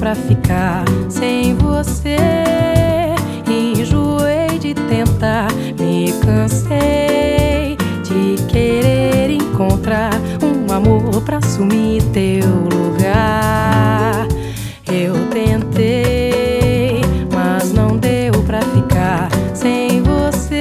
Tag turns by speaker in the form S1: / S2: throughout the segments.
S1: pra ficar sem você. Enjoei de tentar, me cansei de querer encontrar um amor pra assumir teu lugar. Eu tentei, mas não deu pra ficar sem você.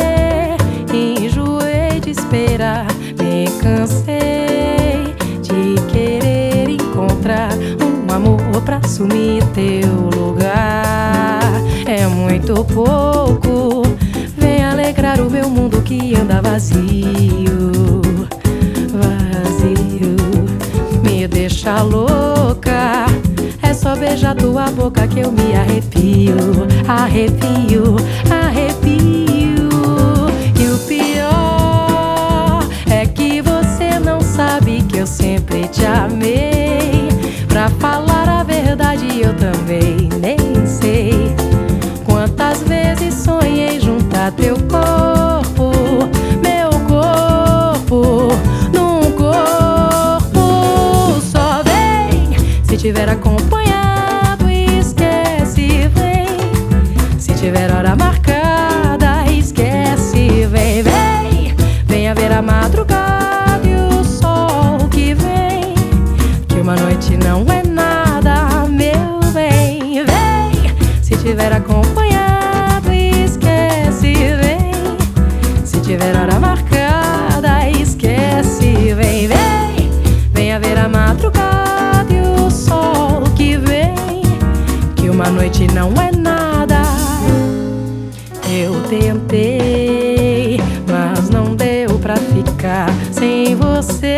S1: Enjoei de esperar, me cansei de querer encontrar um amor pra assumir teu lugar. É muito pouco, vem alegrar o meu mundo que anda vazio, vazio. Me deixa louca, é só beijar tua boca que eu me arrepio, arrepio, arrepio. E o pior é que você não sabe que eu sempre te amei. Pra falar a verdade eu também nem sei quantas vezes sonhei juntar teu corpo, meu corpo, num corpo só. Vem, se tiver acompanhado, esquece, vem. Se tiver hora marcada, esquece, vem, vem. Venha ver a madrugada e o sol que vem, que uma noite não é nada, meu bem. Vem, se tiver acompanhado, esquece, vem. Se tiver hora marcada, esquece, vem, vem. Venha ver a madrugada e o sol que vem, que uma noite não é nada. Eu tentei, mas não deu pra ficar sem você.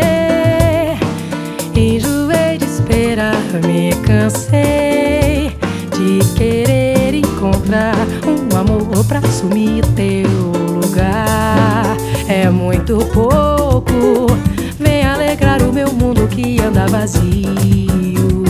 S1: Enjoei de esperar, me cansei de querer encontrar um amor pra assumir teu lugar. É muito pouco, vem alegrar o meu mundo que anda vazio,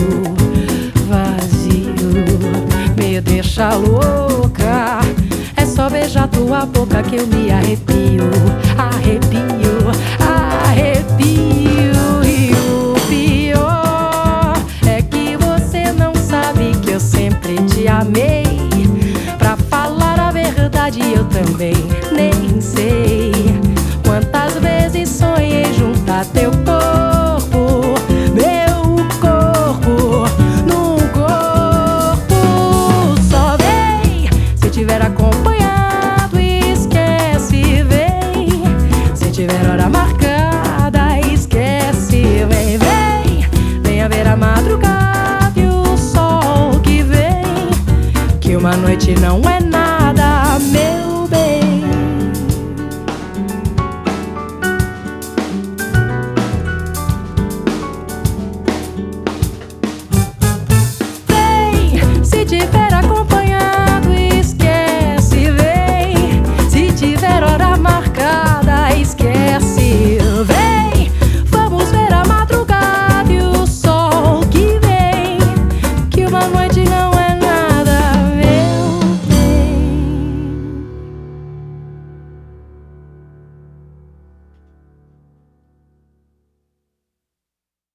S1: vazio. Me deixa louca, é só beijar tua boca que eu me arrepio, arrepio, arrepio. E o pior é que você não sabe que eu sempre te amei. Pra falar a verdade eu também nem sei quantas vezes sonhei juntar teu corpo, meu corpo, num corpo só. Vem, se tiver acompanhado, esquece, vem. Se tiver hora marcada, esquece, vem, vem. Venha ver a madrugada e o sol que vem, que uma noite não é